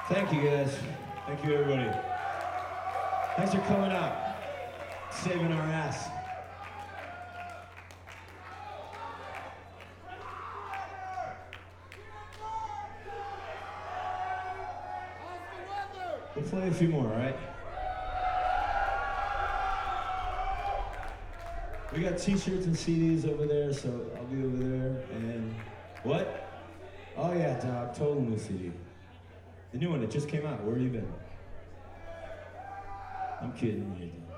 Thank you, guys. Thank you, everybody. Thanks for coming out, saving our ass. We'll play a few more, all right? We got t-shirts and CDs over there, so I'll be over there. And what? Oh yeah, dog, total new CD. The new one, it just came out. Where have you been? I'm kidding you, dude.